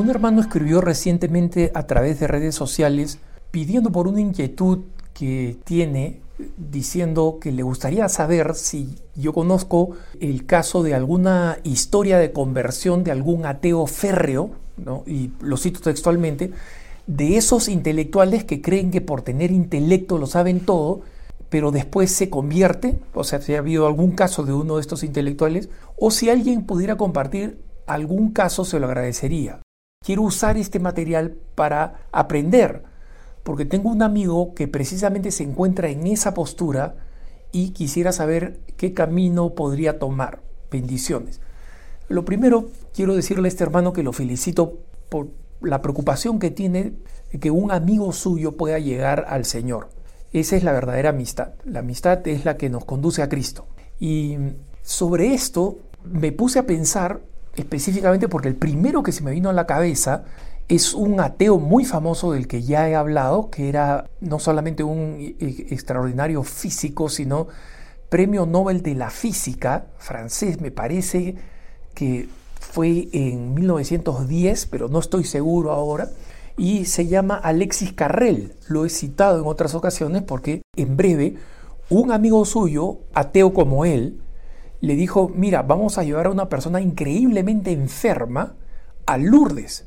Un hermano escribió recientemente a través de redes sociales pidiendo por una inquietud que tiene, diciendo que le gustaría saber si yo conozco el caso de alguna historia de conversión de algún ateo férreo, ¿no? Y lo cito textualmente, de esos intelectuales que creen que por tener intelecto lo saben todo, pero después se convierte, o sea, si ha habido algún caso de uno de estos intelectuales, o si alguien pudiera compartir algún caso, se lo agradecería. Quiero usar este material para aprender, porque tengo un amigo que precisamente se encuentra en esa postura y quisiera saber qué camino podría tomar. Bendiciones. Lo primero, quiero decirle a este hermano que lo felicito por la preocupación que tiene de que un amigo suyo pueda llegar al Señor. Esa es la verdadera amistad. La amistad es la que nos conduce a Cristo. Y sobre esto me puse a pensar específicamente porque el primero que se me vino a la cabeza es un ateo muy famoso del que ya he hablado, que era no solamente un extraordinario físico, sino premio Nobel de la física, francés, me parece que fue en 1910, pero no estoy seguro ahora, y se llama Alexis Carrel. Lo he citado en otras ocasiones porque en breve un amigo suyo, ateo como él, le dijo, mira, vamos a llevar a una persona increíblemente enferma a Lourdes.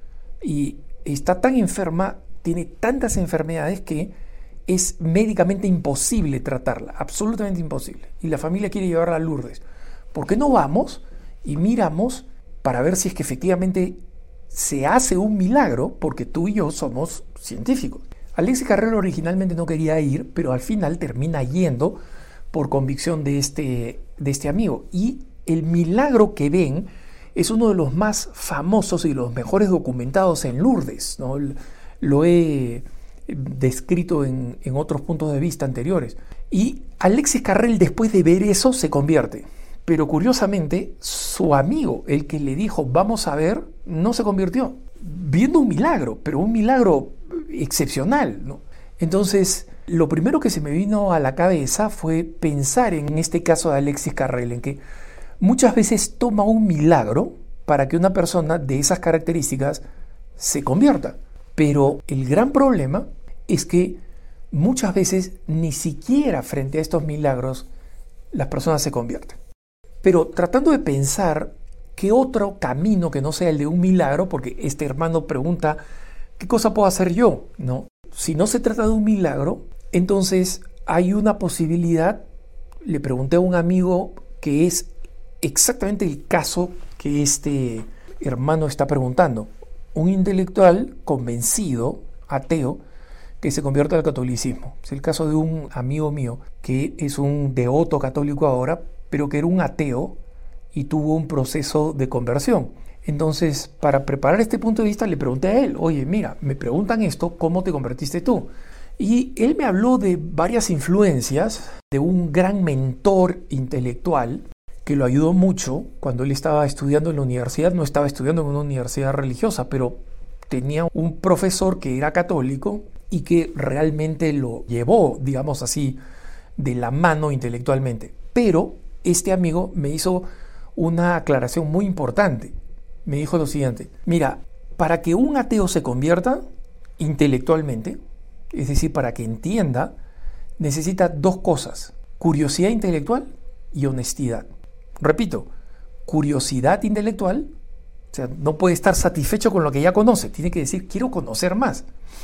Y está tan enferma, tiene tantas enfermedades que es médicamente imposible tratarla, absolutamente imposible. Y la familia quiere llevarla a Lourdes. ¿Por qué no vamos y miramos para ver si es que efectivamente se hace un milagro? Porque tú y yo somos científicos. Alexis Carrel originalmente no quería ir, pero al final termina yendo por convicción de este amigo. Y el milagro que ven es uno de los más famosos y los mejores documentados en Lourdes, ¿no? Lo he descrito en otros puntos de vista anteriores. Y Alexis Carrel, después de ver eso, se convierte. Pero curiosamente, su amigo, el que le dijo, vamos a ver, no se convirtió. Viendo un milagro, pero un milagro excepcional, ¿no? Entonces, lo primero que se me vino a la cabeza fue pensar en este caso de Alexis Carrel, en que muchas veces toma un milagro para que una persona de esas características se convierta. Pero el gran problema es que muchas veces ni siquiera frente a estos milagros las personas se convierten. Pero tratando de pensar qué otro camino que no sea el de un milagro, porque este hermano pregunta, ¿qué cosa puedo hacer yo? ¿No? Si no se trata de un milagro, entonces hay una posibilidad. Le pregunté a un amigo que es exactamente el caso que este hermano está preguntando. Un intelectual convencido, ateo, que se convierte al catolicismo. Es el caso de un amigo mío que es un devoto católico ahora, pero que era un ateo y tuvo un proceso de conversión. Entonces, para preparar este punto de vista, le pregunté a él, oye, mira, me preguntan esto, ¿cómo te convertiste tú? Y él me habló de varias influencias, de un gran mentor intelectual que lo ayudó mucho cuando él estaba estudiando en la universidad. No estaba estudiando en una universidad religiosa, pero tenía un profesor que era católico y que realmente lo llevó, digamos así, de la mano intelectualmente. Pero este amigo me hizo una aclaración muy importante. Me dijo lo siguiente, mira, para que un ateo se convierta intelectualmente, es decir, para que entienda, necesita dos cosas, curiosidad intelectual y honestidad. Repito, curiosidad intelectual, o sea, no puede estar satisfecho con lo que ya conoce, tiene que decir, quiero conocer más.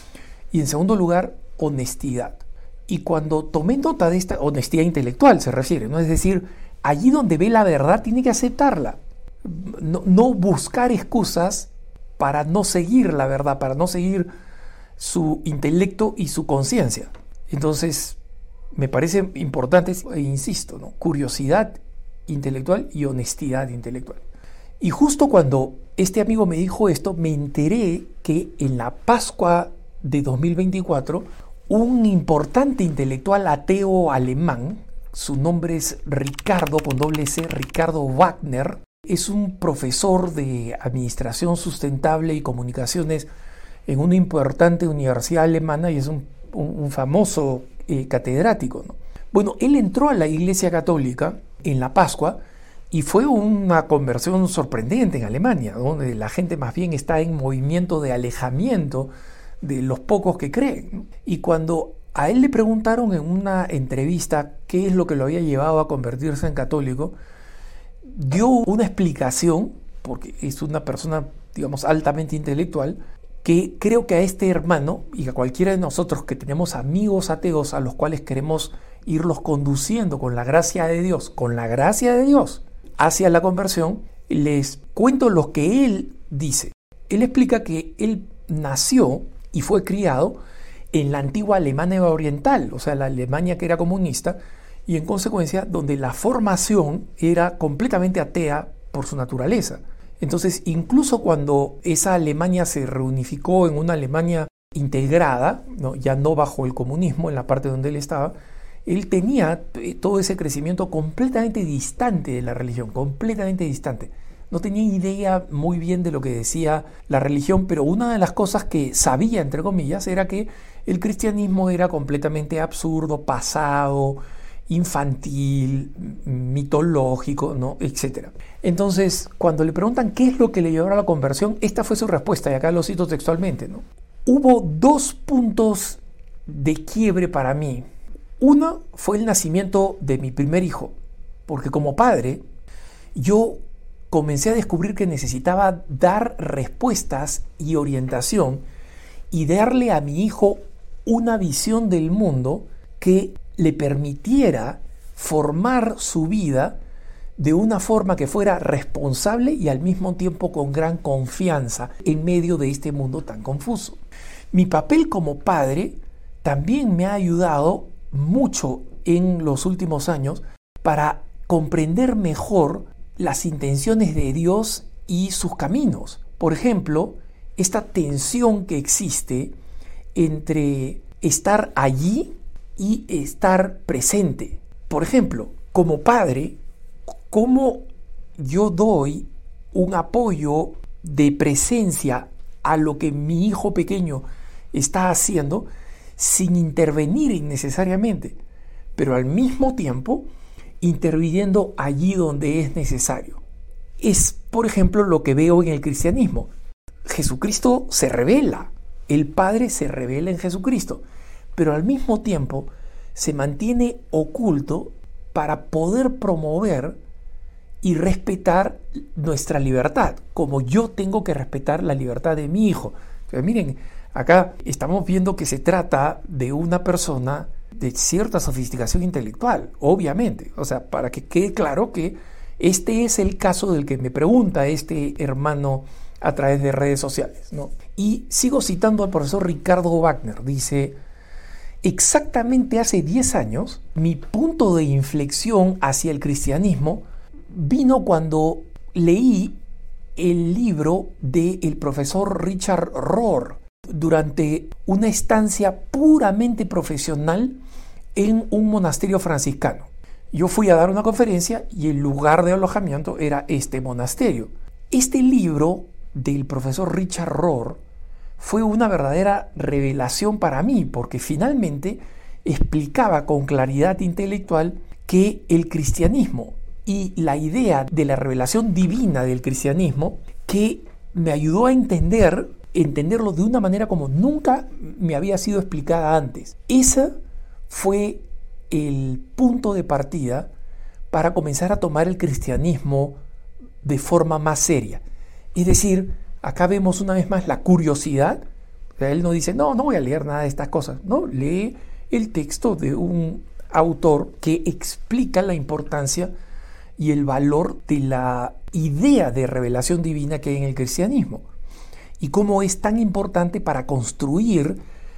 Y en segundo lugar, honestidad. Y cuando tomé nota de esta honestidad intelectual se refiere, ¿no? Es decir, allí donde ve la verdad tiene que aceptarla. No buscar excusas para no seguir la verdad, para no seguir su intelecto y su conciencia. Entonces, me parece importante, e insisto, ¿no? Curiosidad intelectual y honestidad intelectual. Y justo cuando este amigo me dijo esto, me enteré que en la Pascua de 2024, un importante intelectual ateo alemán, su nombre es Ricardo, con doble C, Ricardo Wagner, es un profesor de administración sustentable y comunicaciones en una importante universidad alemana y es un famoso catedrático, ¿no? Bueno, él entró a la Iglesia Católica en la Pascua Y fue una conversión sorprendente en Alemania, donde la gente más bien está en movimiento de alejamiento de los pocos que creen, ¿no? Y cuando a él le preguntaron en una entrevista qué es lo que lo había llevado a convertirse en católico, dio una explicación, porque es una persona, digamos, altamente intelectual, que creo que a este hermano y a cualquiera de nosotros que tenemos amigos ateos a los cuales queremos irlos conduciendo con la gracia de Dios, hacia la conversión, les cuento lo que él dice. Él explica que él nació y fue criado en la antigua Alemania oriental, o sea, la Alemania que era comunista, y en consecuencia donde la formación era completamente atea por su naturaleza. Entonces, incluso cuando esa Alemania se reunificó en una Alemania integrada, ¿no? Ya no bajo el comunismo en la parte donde él estaba, él tenía todo ese crecimiento completamente distante de la religión, completamente distante. No tenía idea muy bien de lo que decía la religión, pero una de las cosas que sabía, entre comillas, era que el cristianismo era completamente absurdo, pasado, infantil, mitológico, ¿no? Etc. Entonces, cuando le preguntan qué es lo que le llevó a la conversión, esta fue su respuesta, y acá lo cito textualmente, ¿no? Hubo 2 puntos de quiebre para mí. Uno fue el nacimiento de mi primer hijo, porque como padre, yo comencé a descubrir que necesitaba dar respuestas y orientación y darle a mi hijo una visión del mundo que le permitiera formar su vida de una forma que fuera responsable y al mismo tiempo con gran confianza en medio de este mundo tan confuso. Mi papel como padre también me ha ayudado mucho en los últimos años para comprender mejor las intenciones de Dios y sus caminos. Por ejemplo, esta tensión que existe entre estar allí y estar presente. Por ejemplo, como padre, ¿cómo yo doy un apoyo de presencia a lo que mi hijo pequeño está haciendo sin intervenir innecesariamente, pero al mismo tiempo interviniendo allí donde es necesario? Es, por ejemplo, lo que veo en el cristianismo. Jesucristo se revela, el Padre se revela en Jesucristo, pero al mismo tiempo se mantiene oculto para poder promover y respetar nuestra libertad, como yo tengo que respetar la libertad de mi hijo. Entonces, miren, acá estamos viendo que se trata de una persona de cierta sofisticación intelectual, obviamente. O sea, para que quede claro que este es el caso del que me pregunta este hermano a través de redes sociales, ¿no? Y sigo citando al profesor Ricardo Wagner. Dice: exactamente hace 10 años, mi punto de inflexión hacia el cristianismo vino cuando leí el libro del profesor Richard Rohr durante una estancia puramente profesional en un monasterio franciscano. Yo fui a dar una conferencia y el lugar de alojamiento era este monasterio. Este libro del profesor Richard Rohr fue una verdadera revelación para mí, porque finalmente explicaba con claridad intelectual que el cristianismo y la idea de la revelación divina del cristianismo, que me ayudó a entenderlo de una manera como nunca me había sido explicada antes. Ese fue el punto de partida para comenzar a tomar el cristianismo de forma más seria. Es decir, acá vemos una vez más la curiosidad. O sea, él no dice, no voy a leer nada de estas cosas. No, lee el texto de un autor que explica la importancia y el valor de la idea de revelación divina que hay en el cristianismo y cómo es tan importante para construir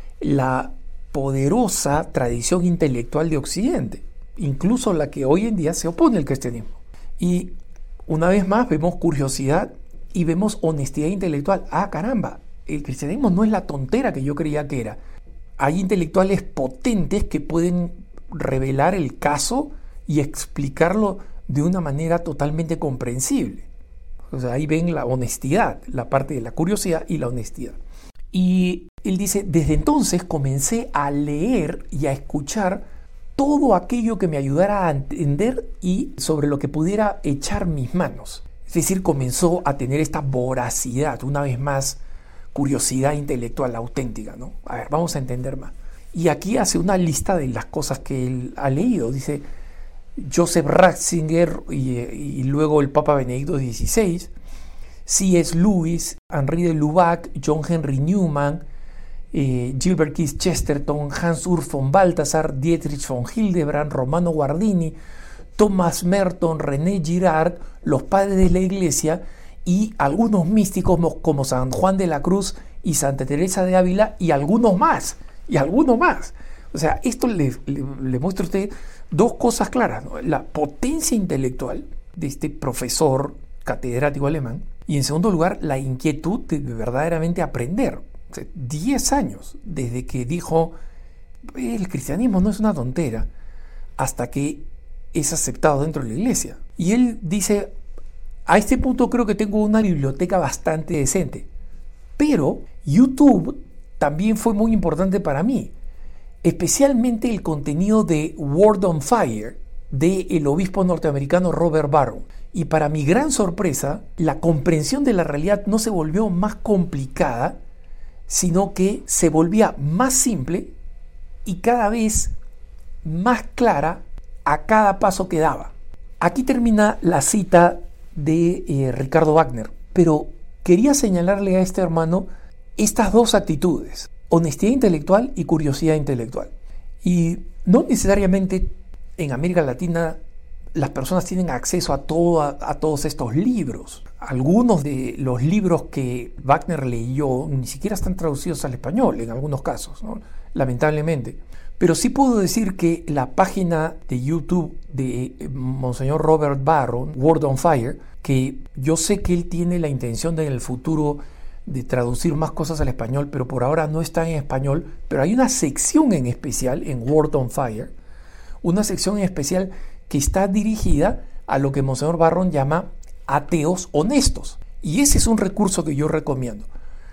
la poderosa tradición intelectual de Occidente, incluso la que hoy en día se opone al cristianismo. Y una vez más vemos curiosidad y vemos honestidad intelectual. Ah, caramba, el cristianismo no es la tontera que yo creía que era. Hay intelectuales potentes que pueden revelar el caso y explicarlo de una manera totalmente comprensible. O sea, ahí ven la honestidad, la parte de la curiosidad y la honestidad. Y él dice, desde entonces comencé a leer y a escuchar todo aquello que me ayudara a entender y sobre lo que pudiera echar mis manos. Es decir, comenzó a tener esta voracidad, una vez más, curiosidad intelectual auténtica, ¿no? A ver, vamos a entender más. Y aquí hace una lista de las cosas que él ha leído. Dice Joseph Ratzinger y luego el Papa Benedicto XVI, C.S. Lewis, Henri de Lubac, John Henry Newman, Gilbert Keith Chesterton, Hans Urs von Balthasar, Dietrich von Hildebrand, Romano Guardini, Thomas Merton, René Girard, los padres de la Iglesia y algunos místicos como San Juan de la Cruz y Santa Teresa de Ávila y algunos más. O sea, esto le muestra a usted dos cosas claras, ¿no? La potencia intelectual de este profesor catedrático alemán y, en segundo lugar, la inquietud de verdaderamente aprender. O sea, 10 años desde que dijo el cristianismo no es una tontera hasta que es aceptado dentro de la iglesia. Y él dice, a este punto creo que tengo una biblioteca bastante decente, pero YouTube también fue muy importante para mí, especialmente el contenido de Word on Fire del obispo norteamericano Robert Barron. Y para mi gran sorpresa, la comprensión de la realidad no se volvió más complicada, sino que se volvía más simple y cada vez más clara a cada paso que daba. Aquí termina la cita de Ricardo Wagner, pero quería señalarle a este hermano estas dos actitudes: honestidad intelectual y curiosidad intelectual. Y no necesariamente en América Latina las personas tienen acceso a todos estos libros. Algunos de los libros que Wagner leyó ni siquiera están traducidos al español en algunos casos, ¿no? Lamentablemente. Pero sí puedo decir que la página de YouTube de Monseñor Robert Barron, Word on Fire, que yo sé que él tiene la intención de en el futuro de traducir más cosas al español, pero por ahora no está en español, pero hay una sección en especial en Word on Fire, una sección en especial que está dirigida a lo que Monseñor Barron llama ateos honestos. Y ese es un recurso que yo recomiendo.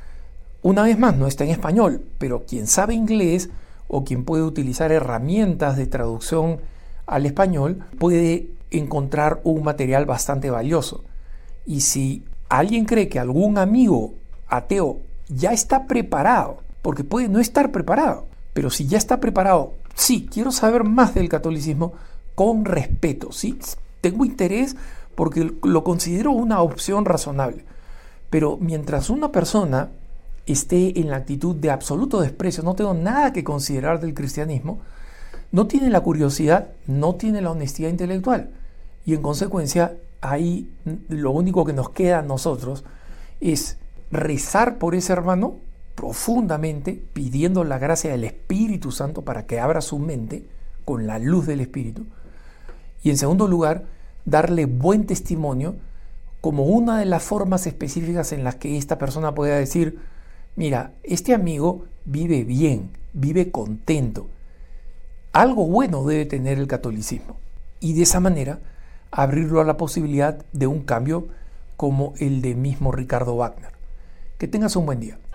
Una vez más, no está en español, pero quien sabe inglés o quien puede utilizar herramientas de traducción al español puede encontrar un material bastante valioso. Y si alguien cree que algún amigo ateo ya está preparado, porque puede no estar preparado, pero si ya está preparado, sí, quiero saber más del catolicismo, con respeto, sí, tengo interés porque lo considero una opción razonable. Pero mientras una persona esté en la actitud de absoluto desprecio, no tengo nada que considerar del cristianismo, no tiene la curiosidad, no tiene la honestidad intelectual. Y en consecuencia, ahí lo único que nos queda a nosotros es rezar por ese hermano profundamente, pidiendo la gracia del Espíritu Santo para que abra su mente con la luz del Espíritu. Y en segundo lugar, darle buen testimonio como una de las formas específicas en las que esta persona pueda decir: mira, este amigo vive bien, vive contento. Algo bueno debe tener el catolicismo. Y de esa manera, abrirlo a la posibilidad de un cambio como el de mismo Ricardo Wagner. Que tengas un buen día.